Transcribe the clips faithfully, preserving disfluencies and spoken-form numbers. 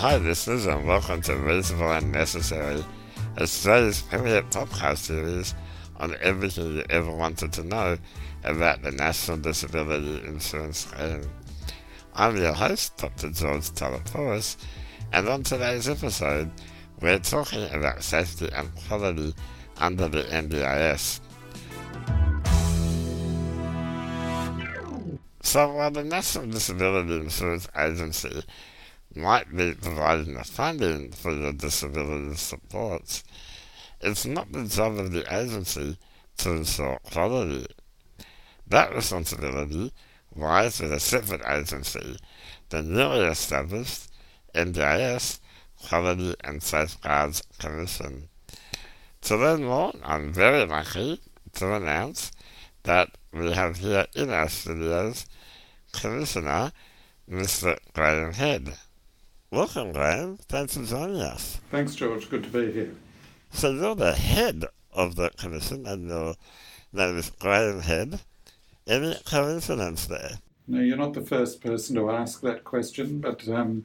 Hi listeners and welcome to Reasonable and Necessary, Australia's premier podcast series on everything you ever wanted to know about the National Disability Insurance Scheme. I'm your host, Doctor George Talapouros, and on today's episode we're talking about safety and quality under the N D I S. So while the National Disability Insurance Agency might be providing the funding for your disability supports, it's not the job of the agency to ensure quality. That responsibility lies with a separate agency, the newly established N D I S Quality and Safeguards Commission. To learn more, I'm very lucky to announce that we have here in our studios Commissioner Mister Graham Head. Welcome, Graham. Thanks for joining us. Thanks, George. Good to be here. So you're the head of the commission, and your name is Graham Head. Any coincidence there? No, you're not the first person to ask that question, but um,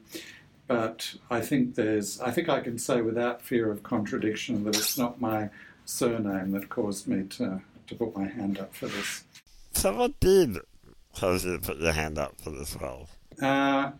but I think there's. I think I can say without fear of contradiction that it's not my surname that caused me to to put my hand up for this. So what did cause you to put your hand up for this role? Uh,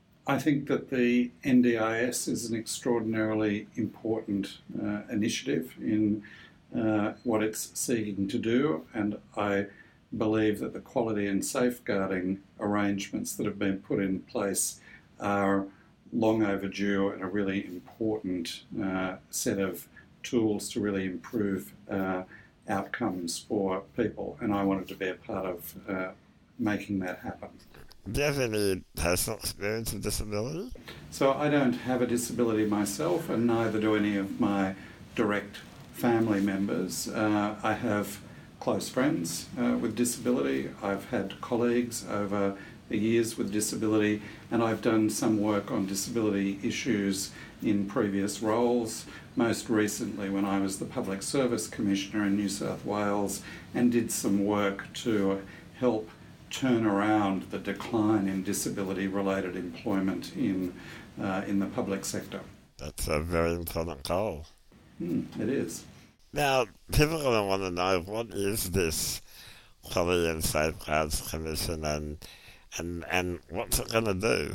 I think that the N D I S is an extraordinarily important uh, initiative in uh, what it's seeking to do, and I believe that the quality and safeguarding arrangements that have been put in place are long overdue and a really important uh, set of tools to really improve uh, outcomes for people, and I wanted to be a part of uh, making that happen. Do you have any personal experience with disability? So I don't have a disability myself, and neither do any of my direct family members. Uh, I have close friends uh, with disability. I've had colleagues over the years with disability, and I've done some work on disability issues in previous roles, most recently when I was the Public Service Commissioner in New South Wales and did some work to help turn around the decline in disability-related employment in uh, in the public sector. That's a very important goal. Mm, it is. Now, people are going to want to know, what is this Quality and Safeguards Commission, and and and what's it going to do?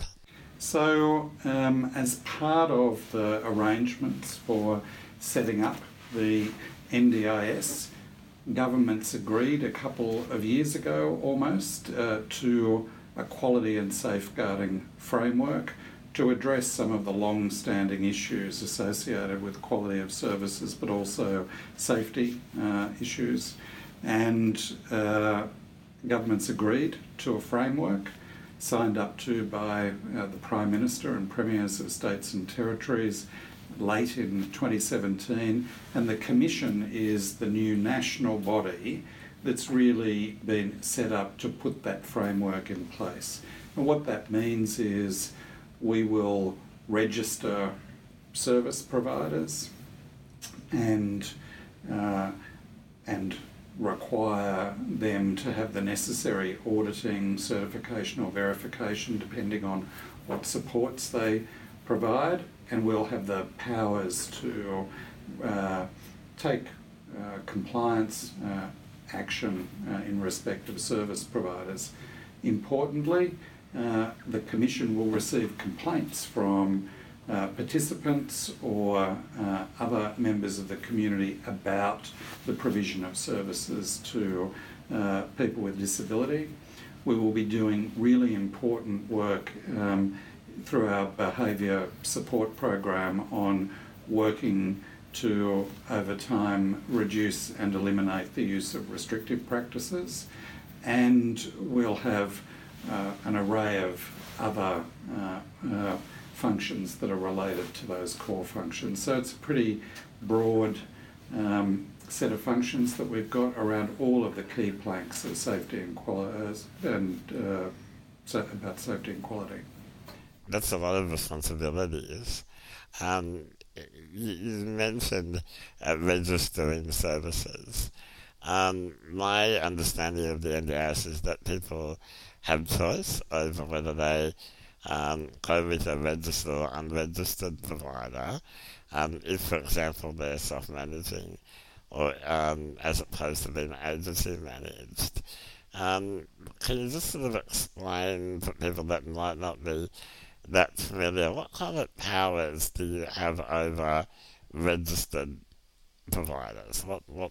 So, um, as part of the arrangements for setting up the N D I S, governments agreed a couple of years ago almost uh, to a quality and safeguarding framework to address some of the long-standing issues associated with quality of services, but also safety uh, issues. And uh, governments agreed to a framework signed up to by uh, the Prime Minister and Premiers of States and Territories late in twenty seventeen, and the Commission is the new national body that's really been set up to put that framework in place. And what that means is we will register service providers and uh, and require them to have the necessary auditing, certification or verification depending on what supports they provide, and we'll have the powers to uh, take uh, compliance uh, action uh, in respect of service providers. Importantly, uh, the Commission will receive complaints from uh, participants or uh, other members of the community about the provision of services to uh, people with disability. We will be doing really important work um, through our behaviour support program on working to, over time, reduce and eliminate the use of restrictive practices, and we'll have uh, an array of other uh, uh, functions that are related to those core functions. So it's a pretty broad um, set of functions that we've got around all of the key planks of safety and quality, and uh, so about safety and quality. That's a lot of responsibilities. Um, you, you mentioned uh, registering services. Um, my understanding of the N D I S is that people have choice over whether they um, go with a registered or unregistered provider, um, if, for example, they're self-managing or um, as opposed to being agency managed. Um, can you just sort of explain for people that might not be that familiar, what kind of powers do you have over registered providers? What what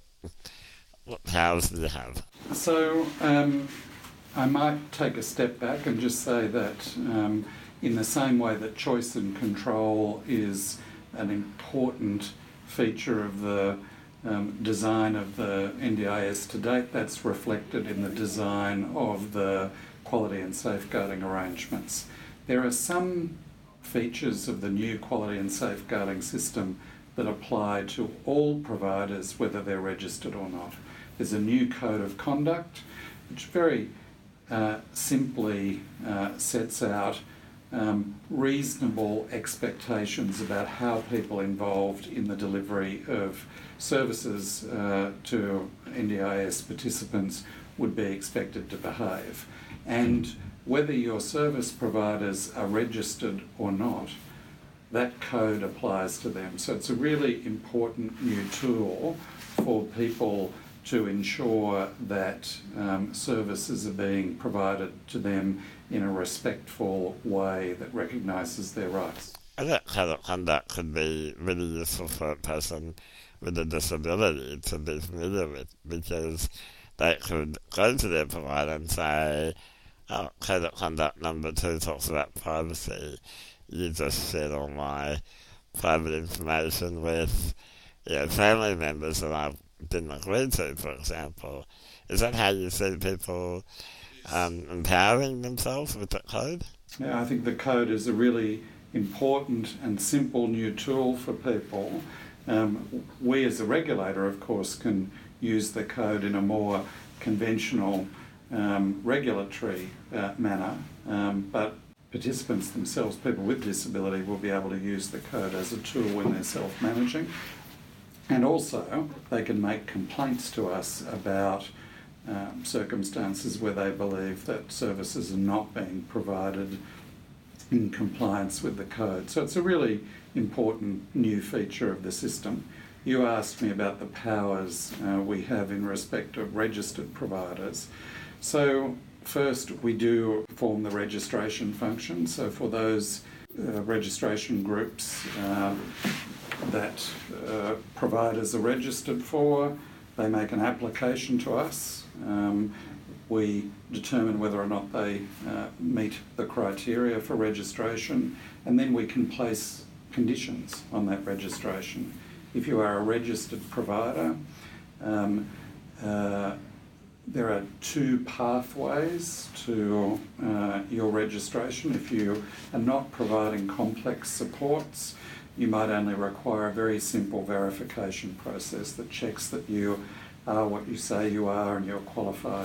what powers do you have? So um, I might take a step back and just say that um, in the same way that choice and control is an important feature of the um, design of the N D I S to date, that's reflected in the design of the quality and safeguarding arrangements. There are some features of the new quality and safeguarding system that apply to all providers, whether they're registered or not. There's a new code of conduct, which very uh, simply uh, sets out um, reasonable expectations about how people involved in the delivery of services uh, to N D I S participants would be expected to behave. And whether your service providers are registered or not, that code applies to them. So it's a really important new tool for people to ensure that um, services are being provided to them in a respectful way that recognises their rights. I think code of conduct could be really useful for a person with a disability to be familiar with, because they could go to their provider and say, oh, code of conduct number two talks about privacy. You just shared all my private information with, you know, family members that I didn't agree to, for example. Is that how you see people um, empowering themselves with the code? Yeah, I think the code is a really important and simple new tool for people. Um, we as a regulator, of course, can use the code in a more conventional um, regulatory uh, manner, um, but participants themselves, people with disability, will be able to use the code as a tool when they're self-managing. And also, they can make complaints to us about um, circumstances where they believe that services are not being provided in compliance with the code. So it's a really important new feature of the system. You asked me about the powers uh, we have in respect of registered providers. So first, we do form the registration function. So for those uh, registration groups uh, that uh, providers are registered for, they make an application to us. Um, we determine whether or not they uh, meet the criteria for registration, and then we can place conditions on that registration. If you are a registered provider, um, uh, there are two pathways to uh, your registration. If you are not providing complex supports, you might only require a very simple verification process that checks that you are what you say you are and you're qualified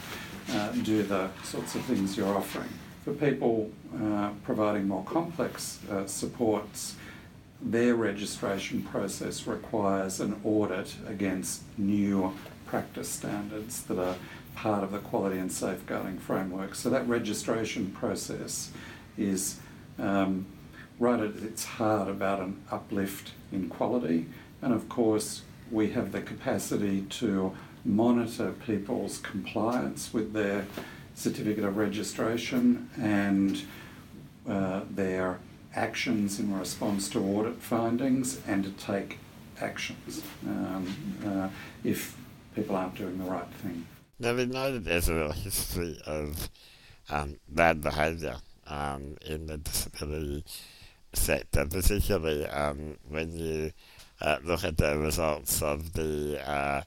to uh, do the sorts of things you're offering. For people uh, providing more complex uh, supports, their registration process requires an audit against new practice standards that are part of the quality and safeguarding framework. So that registration process is um, right at its heart about an uplift in quality, and of course we have the capacity to monitor people's compliance with their certificate of registration and uh, their actions in response to audit findings, and to take actions um, uh, if people aren't doing the right thing. Now, we know that there's a real history of um, bad behaviour um, in the disability sector, particularly um, when you uh, look at the results of the uh,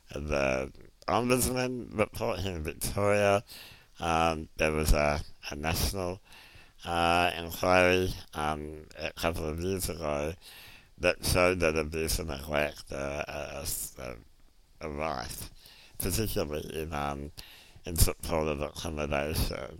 the Ombudsman report here in Victoria. Um, there was a, a national uh, inquiry um, a couple of years ago that showed that abuse and neglect are uh, uh, a rife, particularly in um, in supported accommodation.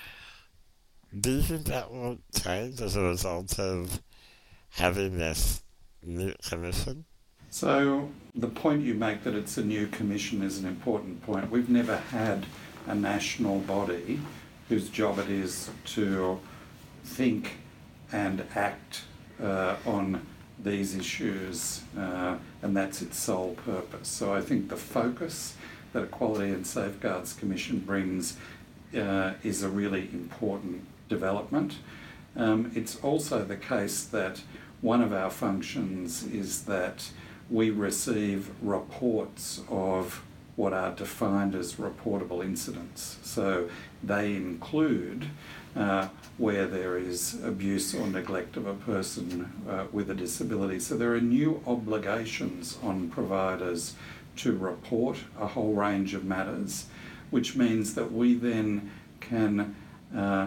Do you think that will change as a result of having this new commission? So the point you make that it's a new commission is an important point. We've never had a national body whose job it is to think and act uh, on these issues, uh, and that's its sole purpose. So I think the focus that a Quality and Safeguards Commission brings uh, is a really important development. Um, it's also the case that one of our functions is that we receive reports of what are defined as reportable incidents. So they include uh, where there is abuse or neglect of a person uh, with a disability. So there are new obligations on providers to report a whole range of matters, which means that we then can, uh,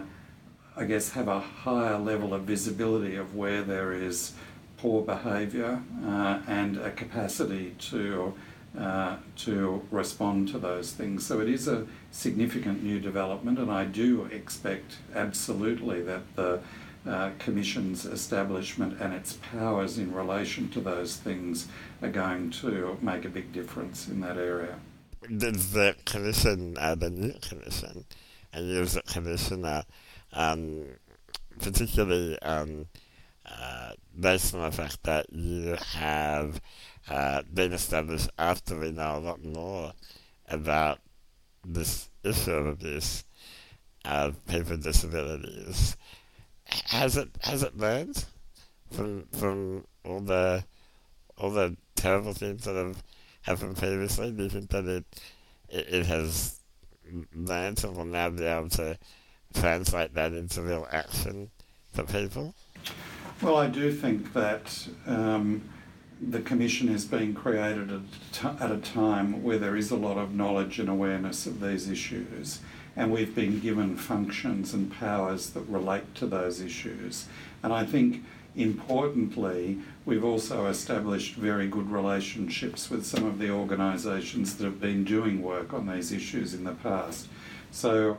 I guess, have a higher level of visibility of where there is poor behaviour uh, and a capacity to uh, to respond to those things. So it is a significant new development, and I do expect absolutely that the uh, Commission's establishment and its powers in relation to those things are going to make a big difference in that area. Does the Commission, uh, the new Commission, and you as a Commissioner, um, particularly um, uh, based on the fact that you have uh, been established after we know a lot more about this issue of abuse of people with disabilities, has it has it learned from from all the all the terrible things that have happened previously? Do you think that it it, it has learned and will now be able to translate that into real action for people? Well, I do think that um, the Commission is being created at, t- at a time where there is a lot of knowledge and awareness of these issues, and we've been given functions and powers that relate to those issues. And I think, importantly, we've also established very good relationships with some of the organisations that have been doing work on these issues in the past. So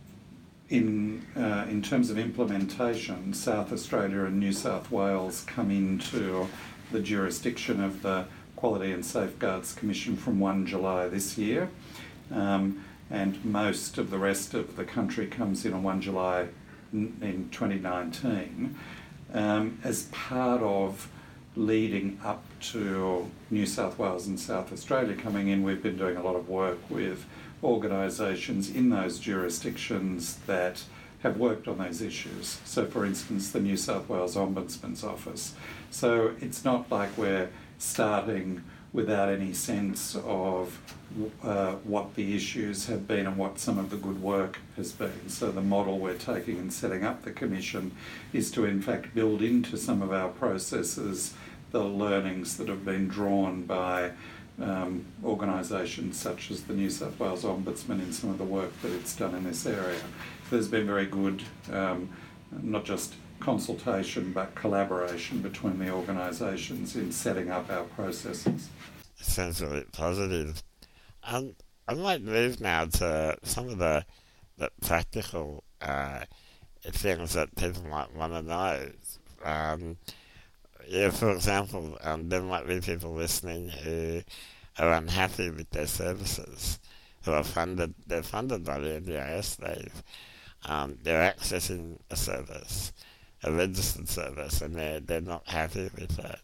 in uh, in terms of implementation, South Australia and New South Wales come into the jurisdiction of the Quality and Safeguards Commission from first of July this year, um, and most of the rest of the country comes in on first of July in twenty nineteen. Um, as part of leading up to New South Wales and South Australia coming in, we've been doing a lot of work with organisations in those jurisdictions that have worked on those issues. So, for instance, the New South Wales Ombudsman's Office. So it's not like we're starting without any sense of uh, what the issues have been and what some of the good work has been. So the model we're taking in setting up the Commission is to in fact build into some of our processes the learnings that have been drawn by um, organisations such as the New South Wales Ombudsman in some of the work that it's done in this area. There's been very good, um, not just consultation but collaboration between the organisations in setting up our processes. Sounds really positive. Um, I might move now to some of the, the practical uh, things that people might want to know. Um, yeah, for example, um, there might be people listening who are unhappy with their services, who are funded. They're funded by the N D I S. They've um, they're accessing a service, a registered service, and they're they're not happy with it.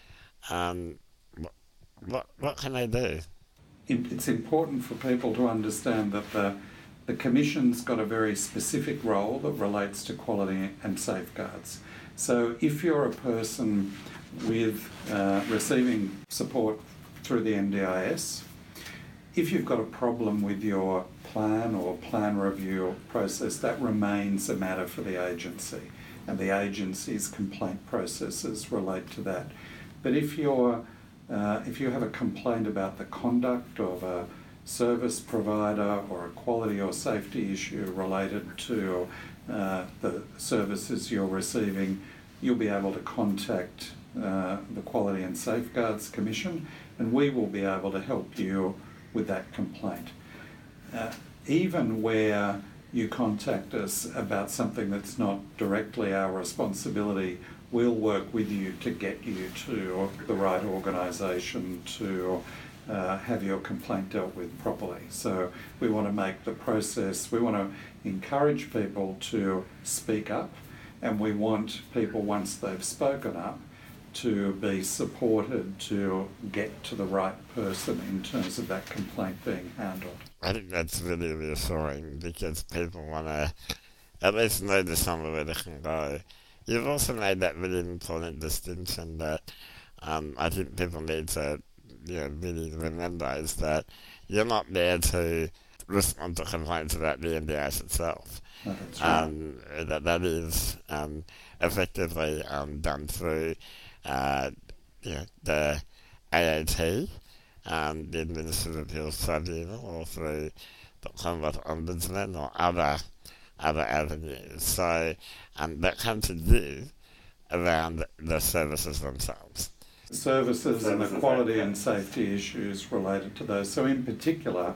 Um, What what can they do? It's important for people to understand that the the Commission's got a very specific role that relates to quality and safeguards. So if you're a person with uh, receiving support through the N D I S, if you've got a problem with your plan or plan review process, that remains a matter for the agency, and the agency's complaint processes relate to that. But if you're Uh, if you have a complaint about the conduct of a service provider or a quality or safety issue related to uh, the services you're receiving, you'll be able to contact uh, the Quality and Safeguards Commission, and we will be able to help you with that complaint. Uh, even where you contact us about something that's not directly our responsibility, we'll work with you to get you to the right organisation to uh, have your complaint dealt with properly. So we want to make the process, we want to encourage people to speak up and we want people, once they've spoken up, to be supported to get to the right person in terms of that complaint being handled. I think that's really reassuring because people want to at least know there's somewhere where they can go. You've also made that really important distinction that um, I think people need to you know, really remember is that you're not there to respond to complaints about the N D I S itself. Oh, that's right. Um, that, that is um, effectively um, done through uh, you know, the A A T, um, the Administrative Appeals Tribunal, or through the Commonwealth Ombudsman or other other avenues. So um, that come to you around the services themselves. Services and the quality and safety issues related to those. So in particular,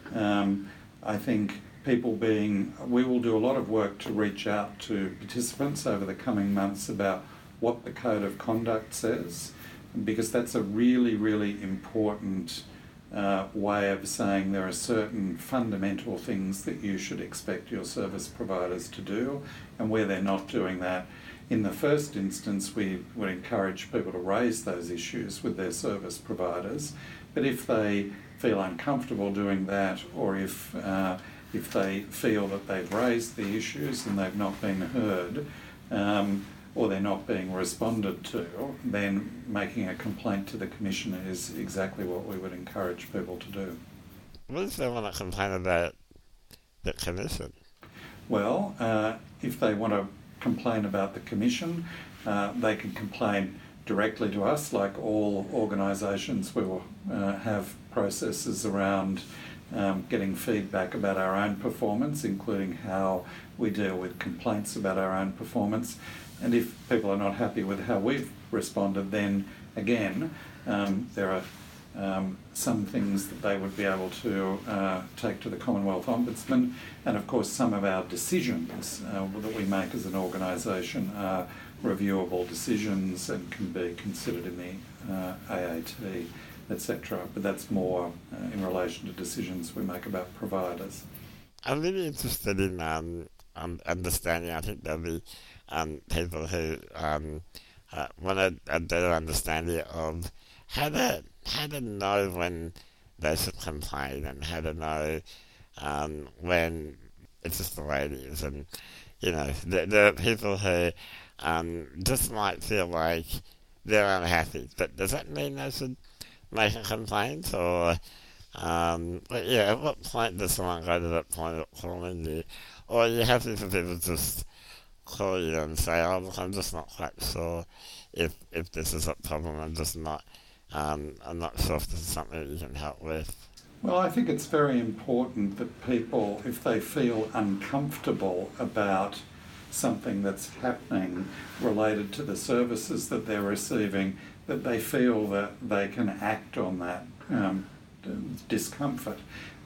um, I think people being, we will do a lot of work to reach out to participants over the coming months about what the Code of Conduct says, because that's a really, really important uh, way of saying there are certain fundamental things that you should expect your service providers to do, and where they're not doing that, in the first instance, we would encourage people to raise those issues with their service providers. But if they feel uncomfortable doing that, or if uh, if they feel that they've raised the issues and they've not been heard, um, or they're not being responded to, then making a complaint to the Commissioner is exactly what we would encourage people to do. What if they want to complain about the Commission? Well, uh, if they want to complain about the Commission, uh, they can complain directly to us. Like all organisations, we will uh, have processes around um, getting feedback about our own performance, including how we deal with complaints about our own performance. And if people are not happy with how we've responded, then again, um, there are um, some things that they would be able to uh, take to the Commonwealth Ombudsman. And of course, some of our decisions uh, that we make as an organisation are reviewable decisions and can be considered in the uh, A A T, et cetera. But that's more uh, in relation to decisions we make about providers. I'm really interested in um, um, understanding. I think there'll be um, people who um, uh, want a, a better understanding of how to how to know when they should complain and how to know um, when it's just the way it is. And you know, there, there are people who um, just might feel like they're unhappy, but does that mean they should make a complaint? Or um, but yeah, at what point does someone go to that point of calling you? Or are you happy for people to just call you and say, oh look, I'm just not quite sure if if this is a problem, I'm just not um, I'm not sure if this is something that you can help with? Well, I think it's very important that people, if they feel uncomfortable about something that's happening related to the services that they're receiving, that they feel that they can act on that um, discomfort.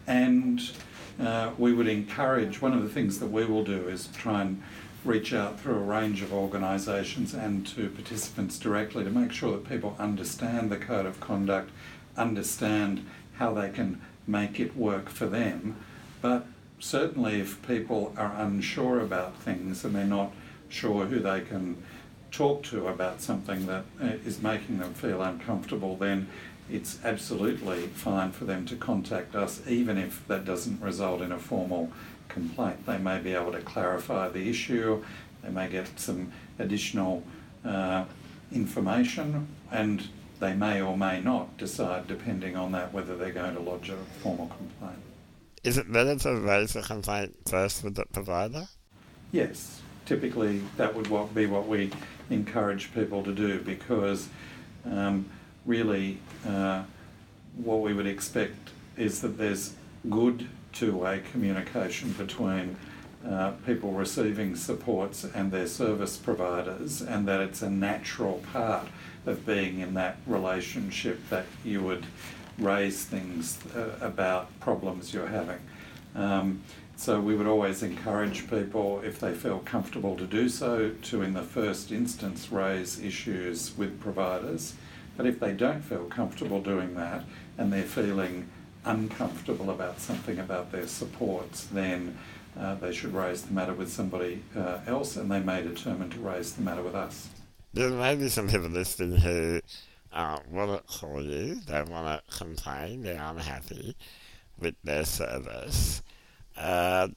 And uh, we would encourage, one of the things that we will do is try and reach out through a range of organisations and to participants directly to make sure that people understand the Code of Conduct, understand how they can make it work for them. But certainly if people are unsure about things and they're not sure who they can talk to about something that is making them feel uncomfortable, then it's absolutely fine for them to contact us, even if that doesn't result in a formal complaint. They may be able to clarify the issue, they may get some additional uh, information, and they may or may not decide, depending on that, whether they're going to lodge a formal complaint. Is it better to raise a complaint first with the provider? Yes, typically that would what be what we encourage people to do, because um, really uh, what we would expect is that there's good two-way communication between uh, people receiving supports and their service providers, and that it's a natural part of being in that relationship that you would raise things uh, about problems you're having. Um, so we would always encourage people, if they feel comfortable to do so, to in the first instance raise issues with providers. But if they don't feel comfortable doing that and they're feeling uncomfortable about something about their supports, then uh, they should raise the matter with somebody uh, else, and they may determine to raise the matter with us. There may be some people listening who uh, want to call you, they want to complain, they're unhappy with their service, uh,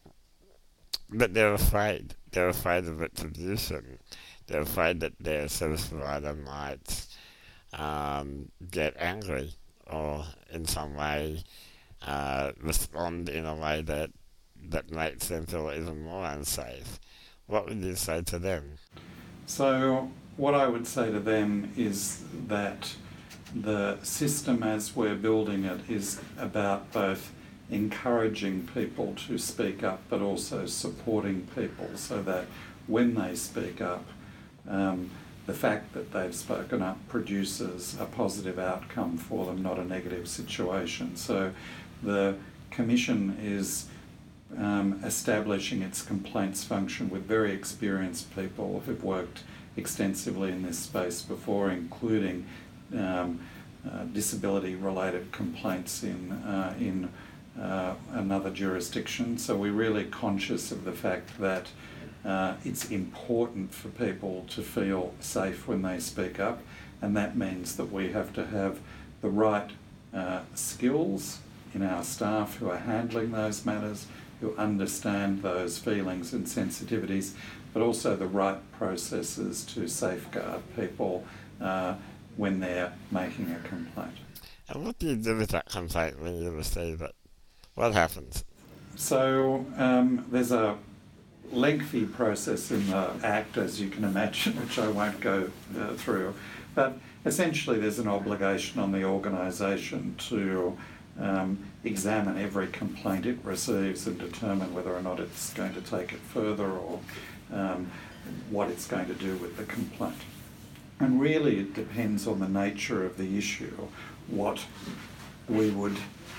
but they're afraid. They're afraid of retribution. They're afraid that their service provider might um, get angry or in some way uh, respond in a way that, that makes them feel even more unsafe. What would you say to them? So what I would say to them is that the system as we're building it is about both encouraging people to speak up but also supporting people so that when they speak up, um, the fact that they've spoken up produces a positive outcome for them, not a negative situation. So the Commission is um, establishing its complaints function with very experienced people who've worked extensively in this space before, including um, uh, disability-related complaints in, uh, in uh, another jurisdiction. So we're really conscious of the fact that Uh, it's important for people to feel safe when they speak up, and that means that we have to have the right uh, skills in our staff who are handling those matters, who understand those feelings and sensitivities, but also the right processes to safeguard people uh, when they're making a complaint. And what do you do with that complaint when you receive it? What happens? So um, there's a lengthy process in the Act, as you can imagine, which I won't go uh, through. But essentially there's an obligation on the organisation to um, examine every complaint it receives and determine whether or not it's going to take it further or um, what it's going to do with the complaint. And really it depends on the nature of the issue, what we would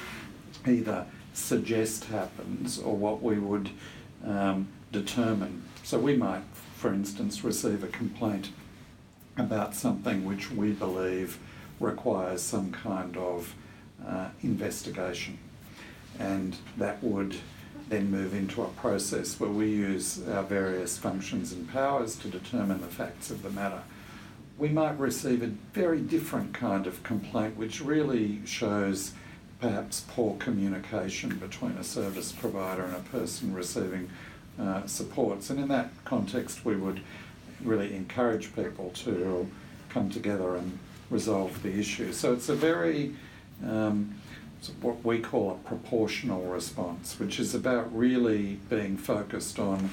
either suggest happens or what we would um, determine. So we might, for instance, receive a complaint about something which we believe requires some kind of uh, investigation, and that would then move into a process where we use our various functions and powers to determine the facts of the matter. We might receive a very different kind of complaint which really shows perhaps poor communication between a service provider and a person receiving Uh, supports, and in that context we would really encourage people to come together and resolve the issue. So it's a very um, it's what we call a proportional response, which is about really being focused on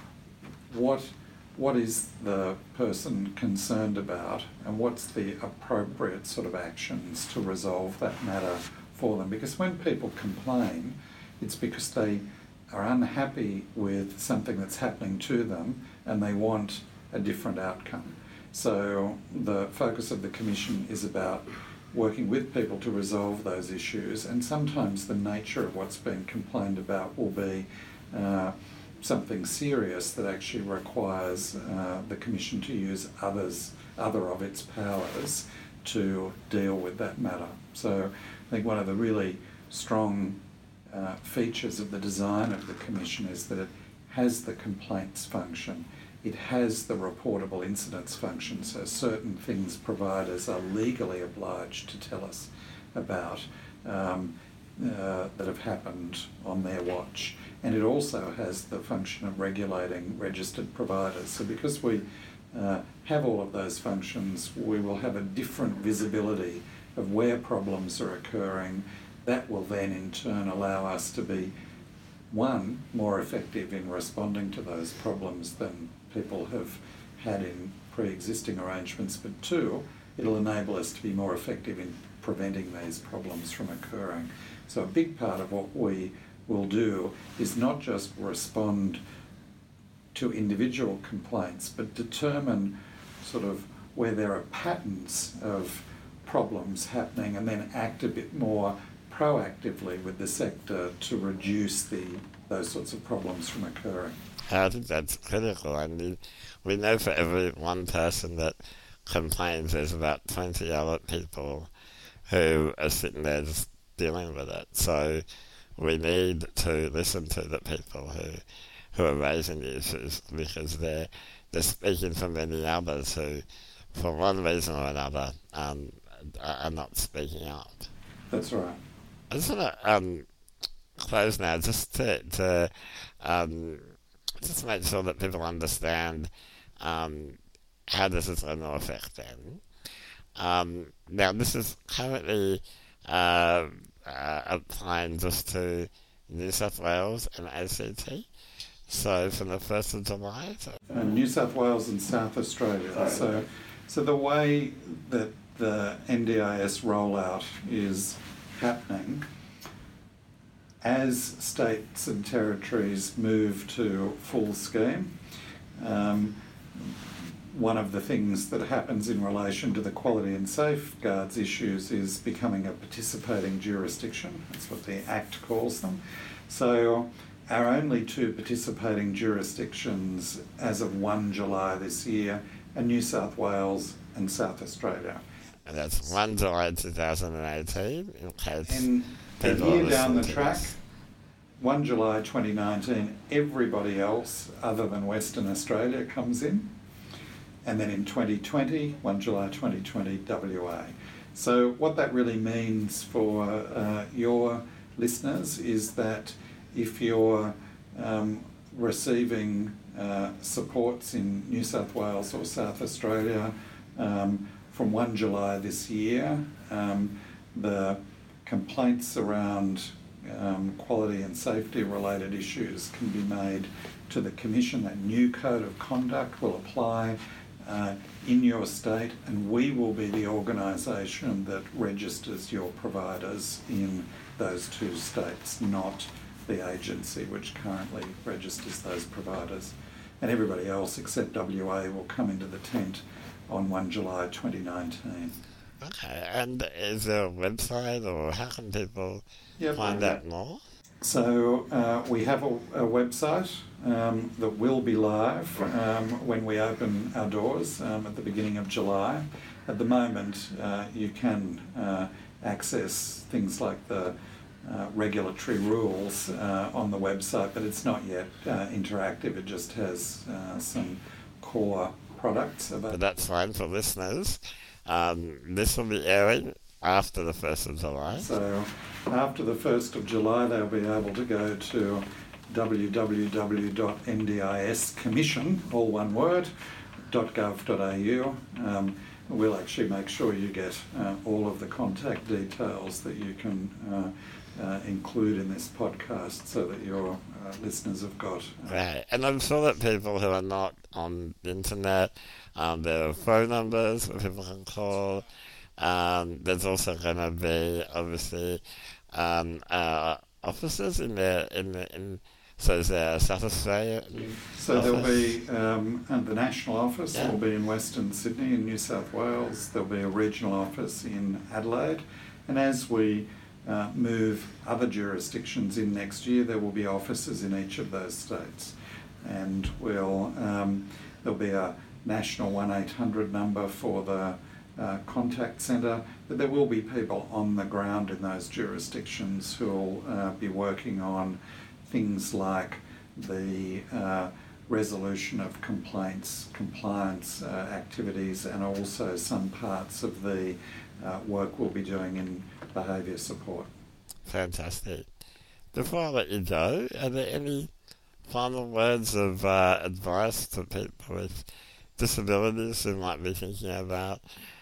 what what is the person concerned about and what's the appropriate sort of actions to resolve that matter for them. Because when people complain, it's because they are unhappy with something that's happening to them and they want a different outcome. So the focus of the Commission is about working with people to resolve those issues, and sometimes the nature of what's being complained about will be uh, something serious that actually requires uh, the Commission to use others, other of its powers to deal with that matter. So I think one of the really strong Uh, features of the design of the Commission is that it has the complaints function, it has the reportable incidents function, so certain things providers are legally obliged to tell us about um, uh, that have happened on their watch. And it also has the function of regulating registered providers. So because we uh, have all of those functions, we will have a different visibility of where problems are occurring. That will then in turn allow us to be, one, more effective in responding to those problems than people have had in pre-existing arrangements, but two, it'll enable us to be more effective in preventing these problems from occurring. So a big part of what we will do is not just respond to individual complaints, but determine sort of where there are patterns of problems happening and then act a bit more proactively with the sector to reduce the those sorts of problems from occurring. I think that's critical. I mean, we know for every one person that complains, there's about twenty other people who are sitting there just dealing with it. So we need to listen to the people who who are raising the issues, because they're, they're speaking for many others who, for one reason or another, um, are not speaking up. That's right. I just want to um, close now, just to, to um, just make sure that people understand um, how this is going to affect them. Um, now, this is currently uh, uh, applying just to New South Wales and A C T. So from the first of July? So. Uh, New South Wales and South Australia. Sorry. So so the way that the N D I S rollout is happening, as states and territories move to full scheme, um, one of the things that happens in relation to the quality and safeguards issues is becoming a participating jurisdiction. That's what the Act calls them. So our only two participating jurisdictions as of first of July this year are New South Wales and South Australia. And that's first of July twenty eighteen, in case And a people year are down the listening to track, this. first of July twenty nineteen, everybody else other than Western Australia comes in. And then in twenty twenty, first of July twenty twenty, W A. So what that really means for uh, your listeners is that if you're um, receiving uh, supports in New South Wales or South Australia um, from first of July this year, um, the complaints around um, quality and safety related issues can be made to the Commission. That new code of conduct will apply uh, in your state, and we will be the organisation that registers your providers in those two states, not the agency which currently registers those providers. And everybody else except W A will come into the tent on first of July twenty nineteen. Okay, and is there a website, or how can people Yep. find out more? So uh, we have a, a website um, that will be live um, when we open our doors um, at the beginning of July. At the moment, uh, you can uh, access things like the uh, regulatory rules uh, on the website, but it's not yet uh, interactive. It just has uh, some core products But available. that's fine for listeners. Um, this will be airing after the first of July. So after the first of July, they'll be able to go to w w w dot n d i s commission, all one word, .gov dot a u. Um, we'll actually make sure you get uh, all of the contact details that you can uh, uh, include in this podcast so that your uh, listeners have got. Uh, Right, and I'm sure that people who are not on the internet, um, there are phone numbers that people can call. Um, there's also going to be, obviously, um, uh, offices in there, in the, in, so is there a South Australia So there'll office? be, um, and the national office Yeah. will be in Western Sydney in New South Wales. There'll be a regional office in Adelaide. And as we uh, move other jurisdictions in next year, there will be offices in each of those states. And we'll, um, there'll be a national one eight hundred number for the uh, contact centre, but there will be people on the ground in those jurisdictions who will uh, be working on things like the uh, resolution of complaints, compliance uh, activities, and also some parts of the uh, work we'll be doing in behaviour support. Fantastic. Before I let you go, are there any final words of uh, advice to people with disabilities who might be thinking about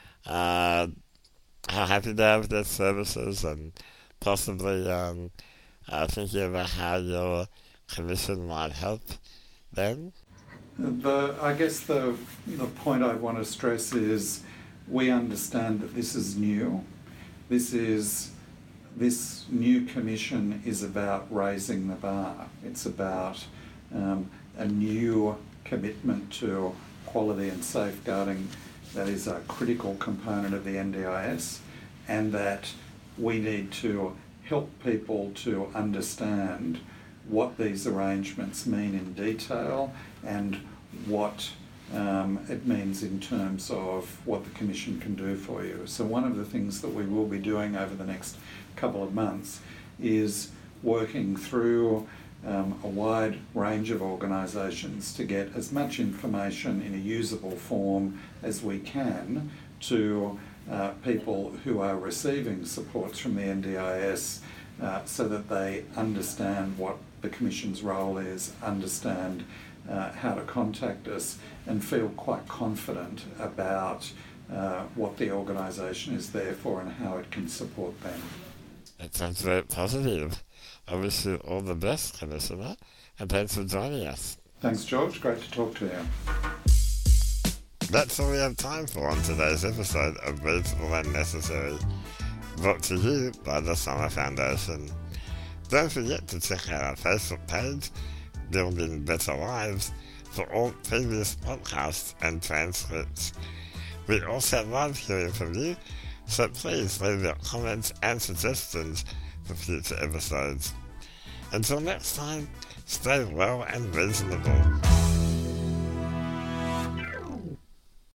uh, how happy they are with their services, and possibly um, uh, thinking about how your commission might help them? The, I guess the, the point I want to stress is we understand that this is new. This is, this new commission is about raising the bar. It's about um, a new commitment to quality and safeguarding that is a critical component of the N D I S, and that we need to help people to understand what these arrangements mean in detail and what um, it means in terms of what the Commission can do for you. So one of the things that we will be doing over the next couple of months is working through um, a wide range of organisations to get as much information in a usable form as we can to uh, people who are receiving supports from the N D I S uh, so that they understand what the Commission's role is, understand uh, how to contact us, and feel quite confident about uh, what the organisation is there for and how it can support them. That sounds very positive. I wish you all the best, Commissioner, and thanks for joining us. Thanks, George. Great to talk to you. That's all we have time for on today's episode of Reasonable and Necessary, brought to you by the Summer Foundation. Don't forget to check out our Facebook page, Building Better Lives, for all previous podcasts and transcripts. We also love hearing from you, so please leave your comments and suggestions for future episodes. Until next time, stay well and reasonable.